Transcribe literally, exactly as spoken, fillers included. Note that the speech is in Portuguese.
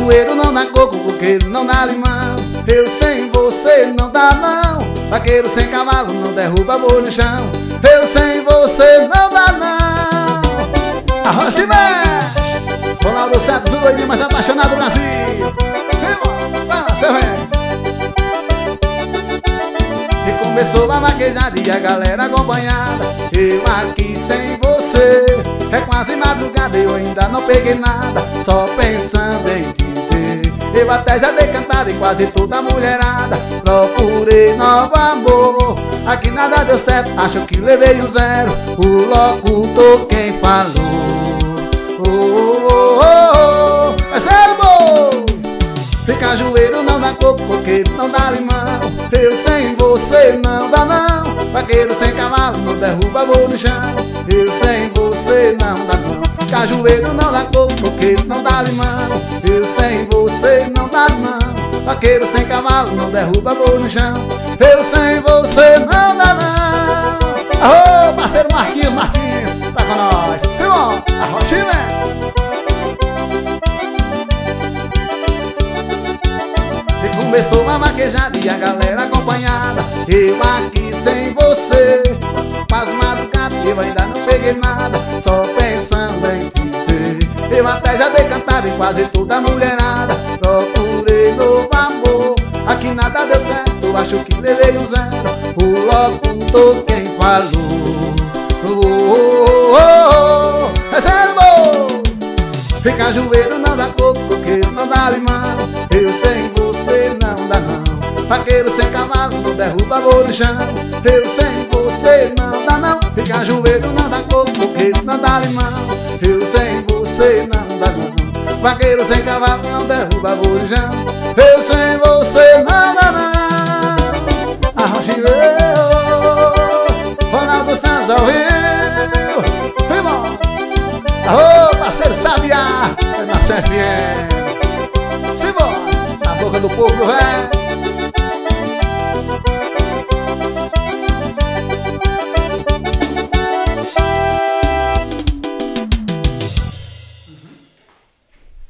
cajueiro não dá coco, coqueiro não dá limão. Eu sem você não dá não. Vaqueiro sem cavalo não derruba boi no chão. Eu sem você não dá não. Arrocha e mexe. Ronaldo Santos, o doidinho mais apaixonado do Brasil. Fala, seu velho. E começou a vaquejada e a galera acompanhada. Eu aqui sem você. É quase madrugada, eu ainda não peguei nada. Só pensando em te ver. Eu até já dei cantada em quase toda a mulherada. Procurei novo amor, aqui nada deu certo, acho que levei um zero. O locutor quem falou. Oh, oh, oh, oh. É sério, bom. Fica cajueiro não dá coco, coqueiro não dá limão. Eu sem você não dá não. Vaqueiro sem cavalo não derruba boi no chão. Eu sem você não dá não. Cajueiro não dá coco, coqueiro não dá limão. Eu sem você não dá não. Vaqueiro sem cavalo não derruba boi no chão. Eu sem você não dá não. Arô, parceiro Marquinhos, Marquinhos, tá com nós. Irmão, arrochime. E começou a vaquejada e a galera acompanhada. Eu aqui sem você. Quase madrugada eu ainda não peguei nada. Só pensando em te ver. Eu até já dei cantada em quase toda a mulherada. Procurei novo amor, aqui nada deu certo, acho que levei um zero. O locutor quem falou. Oh, oh, oh, oh. É sério, amor. Fica cajueiro não dá coco, coqueiro não dá limão. Eu sem você não dá não. Vaqueiro sem cavalo não derruba boi no chão. Eu sem você não dá não. Fica cajueiro não dá coco, coqueiro não dá limão. Eu sem você não dá não. Vaqueiro sem cavalo não derruba boi no chão. Eu sem você não dá não. Arrochiveiro, Ronaldo Santos ao Rio. Irmão, arô, parceiro Sabiá, é na C F M. Simbora, na boca do povo, velho.